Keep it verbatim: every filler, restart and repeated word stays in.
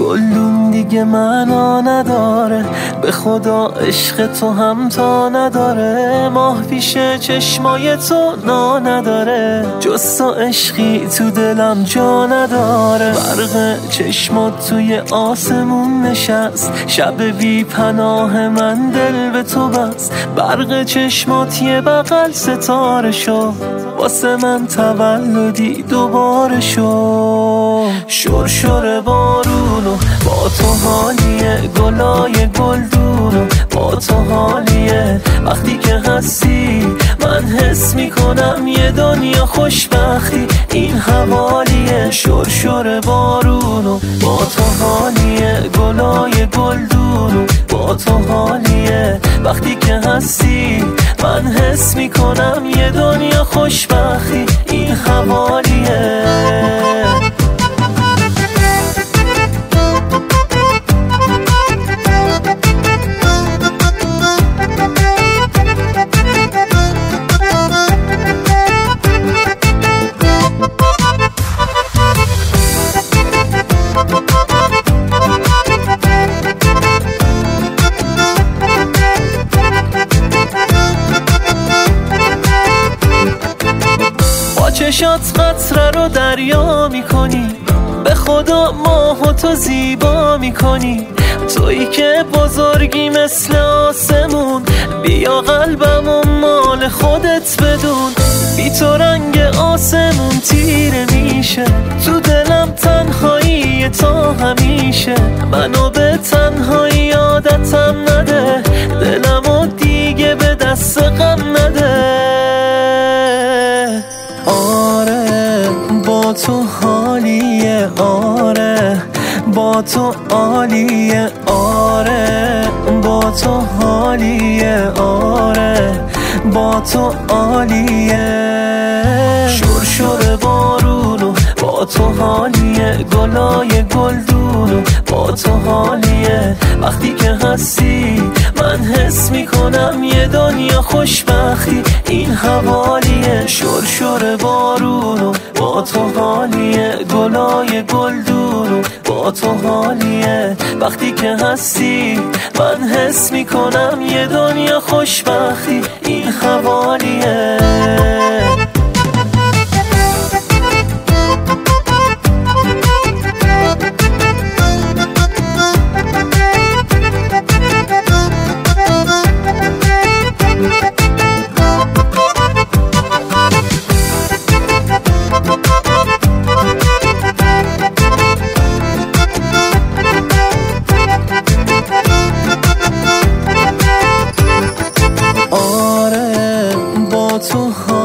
گلدون دیگه معنا نداره، به خدا عشق تو هم تا نداره. ماه پیش چشمای تو نا نداره، جز تو عشقی تو دلم جا نداره. برق چشمات توی آسمون نشست، شب بی پناه من دل به تو بست. برق چشمات یه بغل ستاره شد، واسه من تولدی دوباره شد. شور شور بارونو با تو حالیه، گلای گلدونو با تو حالیه. وقتی که هستی من حس میکنم یه دنیا خوشبختی این حوالیه. شور شور بارونو با تو حالیه، گلای گلدونو با تو حالیه. وقتی که هستی من حس میکنم یه دنیا خوشبختی این حوالیه. چشات قطره رو دریا میکنی، به خدا ماهو تو زیبا میکنی. تویی که بزرگی مثل آسمون، بیا قلبم و مال خودت بدون. بی تو رنگ آسمون تیره میشه، تو دلم تنهایی تا همیشه. منو به تنهایی عادتم نده، دلمو دیگه به دست غم نده. آره با تو حالیه، آره با تو عالیه، آره با تو حالیه، آره با تو عالیه. شور شور بارونو با تو حالیه، گلای گلدونو با تو حالیه. وقتی که هستی من حس میکنم یه دنیا خوشبختی این حوالیه. شور شور بارونو با تو حالیه، گلای گلدونو با تو حالیه. وقتی که هستی من حس میکنم یه دنیا خوشبختی این حوالیه. آره با تو